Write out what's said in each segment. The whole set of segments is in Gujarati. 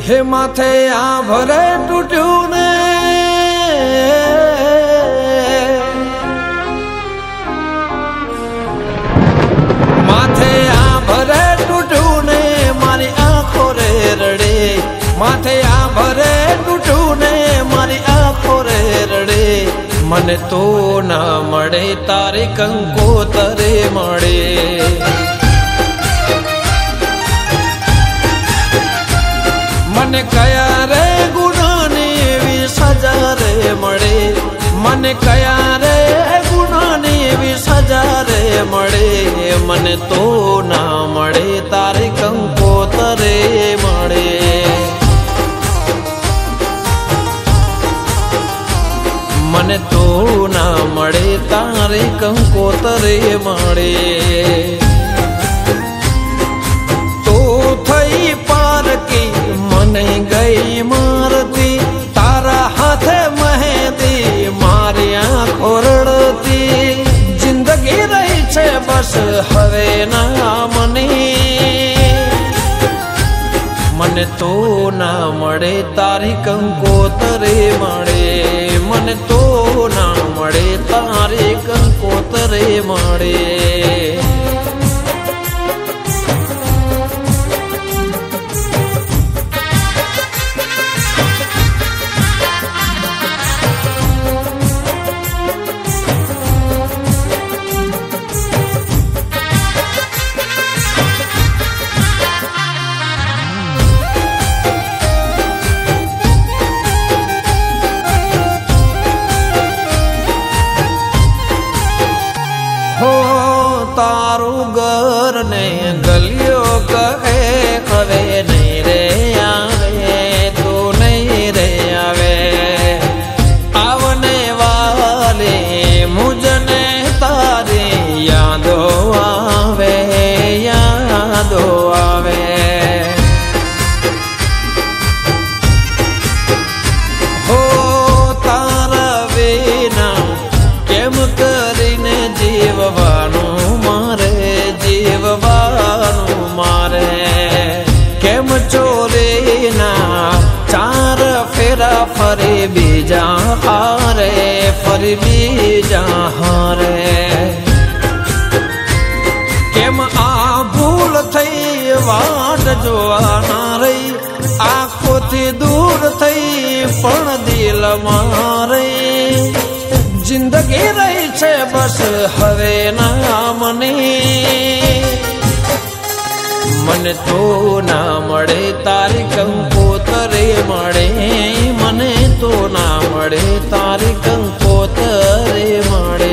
હે માથે આ ભરે તૂટ્યું ને માથે આ ભરે તૂટ્યું ને મારી આંખો રે રડે માથે આ ભરે તૂટ્યું ને મારી આંખો રે રડે મને તો ના મળે તારી કંકોતરે મળે મને કયા રે ગુનાની એવી સજા રે મળે મને કયા રે ગુનાની એવી સજા રે મળે મને તો ના મળે તારી કંકોતરે મળે મને તો ના મળે તારી કંકોતરે મળે તો થઈ પારકી મને ગઈ મારતી તારા હાથે મહેંદી મારી આંખો રડતી જિંદગી રહી છે બસ હવે ના મને તો ના મળે તારી કંકોતરે મળે મને તો ના મળે તારી કંકોતરે મળે તારું ઘર ને ગલિયો કહે હવે નહીં રે આવે તો નહીં રે આવે આવને વાલે મુજને તારી યાદો આવે હો તારા વિના કેમ કરીને જીવવાનું મારે કેમ ચોરીના ચાર ફેરા ફરી બીજા હારે કેમ આ ભૂલ થઈ વાટ જોવાના રહી આંખોથી દૂર થઈ પણ દિલ મારે જિંદગી રહી છે બસ હવે ના મને તો ના મળે તારી કંકોતરે મળે મને તો ના મળે તારી કંકોતરે મળે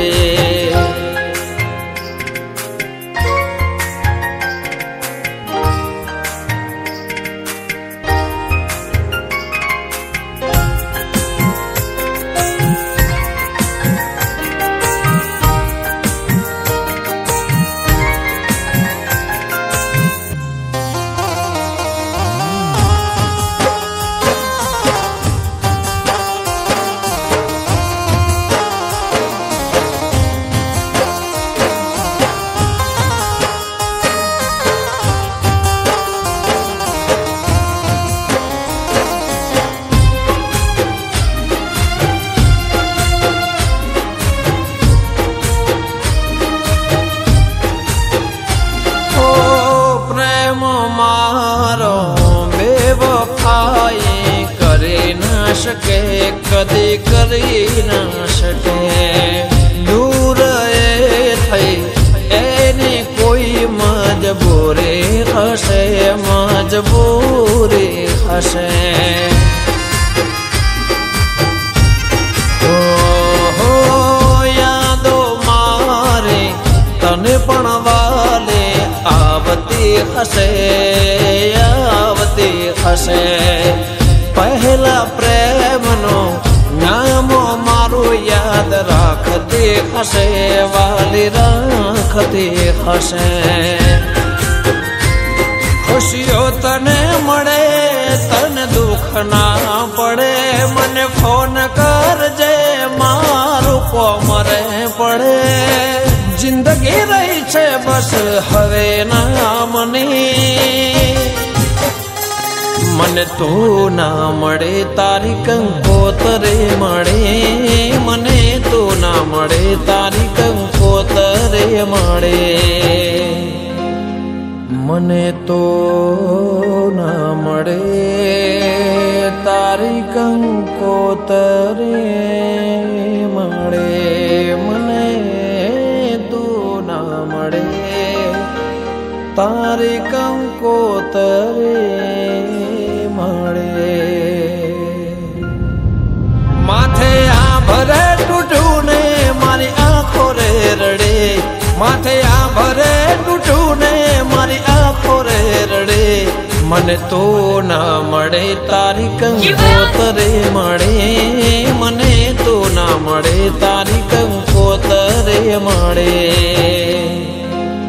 શકે કદી કરી ના શકે દૂર એ થઈ એની કોઈ મજબૂરી હશે હો યાદો મારે તને પણ વાલે આવતી હશે પહેલા પ્રેમનો નામો મારું યાદ રાખતી હશે વાલી રાખતી હશે ખુશીઓ તને મળે તને દુઃખ ના પડે મને ફોન કરજે મારું કોમરે પડે જિંદગી રહી છે બસ હવે ના મને તું ના મળે તારી કંકોતરે મળે, મને તું ના મળે તારી કંકોતરે મળે, મને તો ના મળે તારી કંકોતરે મળે, મને તું ના મળે તારી કંકોતરે મળે. માથે આ ભરે તૂટું ને મારી આંખો રે રડે, માથે આ ભરે તૂટું ને મારી આંખો રે રડે, મને તો ના મળે તારી કંકોતરે મળે, મને તો ના મળે તારી કંકોતરે મળે.